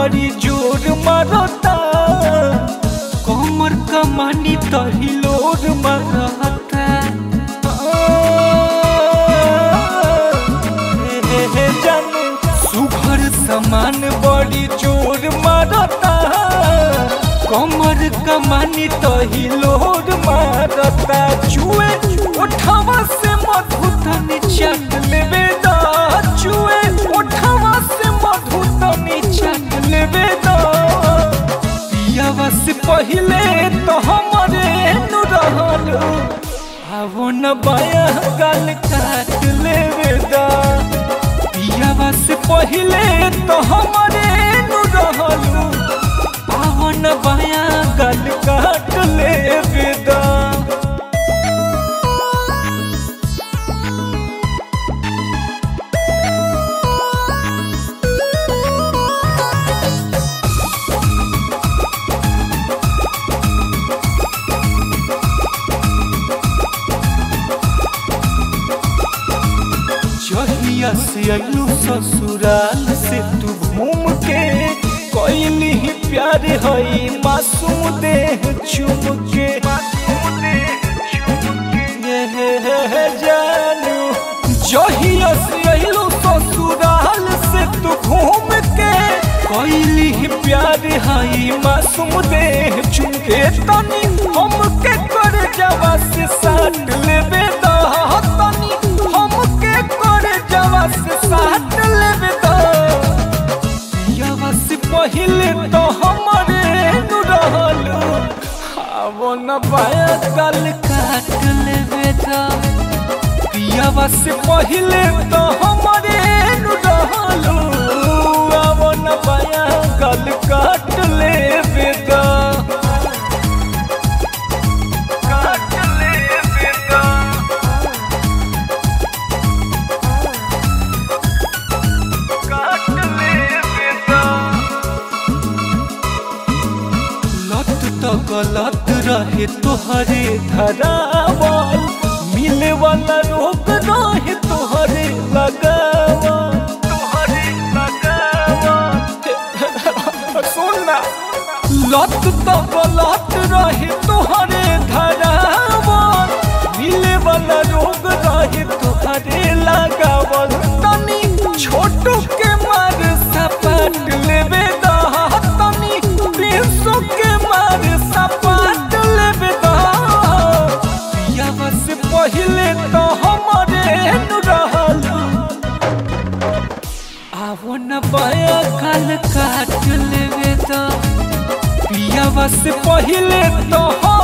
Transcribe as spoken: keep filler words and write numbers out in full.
बड़ी जोर मारता, कमर कमानी तहिलोर मारता। जाने सुघर समान बड़ी जोर मारता, कमर कमानी तहिलोर मारता। चुए उठावा से मधु तनी चट लेवे दा, चुए उठावा से मधु तनी चट लेवे दा। पियावा से पहिले तो हमारे नु रहलो, आवो न बाया गाल काट लेवे दा। पियावा से पहिले तो हमारे नु रहलो, आवो न बाया गाल काट लेवे दा। जहिया से अइलू ससुराल से तू घूम के, कोइली ही प्यार हई मासूम देह चुम के। ये जानू जहिया से अइलू ससुराल से तू घूम के, कोइली ही प्यार हई मासूम देह चुम के। तनी हम के कर जावा से साथ लेवे दा, तनी हम के कर जावा से साथ लेवे दा। पियावा से पहिले तो हमारे नु रहलो, आवो न बाया गाल काट लेवे दा। पियावा से पहिले तो हमारे नु रहलो, आवो न बाया गाल काट लेवे दा। तो गलत रहे तोहरे धरावल, मिले वाला रोग रहे तोहरे लगावल, तोहरे लगावल। सुन ना, लत तो गलत रहे तोहरे धरावल, मिले वाला रोग रहे तोहरे लगावल। तनी छोटू के मार सपाट लेवे दा, तनी तीसो के मार सपाट लेवे दा। पियावा से पहिले तो हमारे नु रहलो, आवो न बाया गाल काट लेवे दा। पियावा से पहिले तो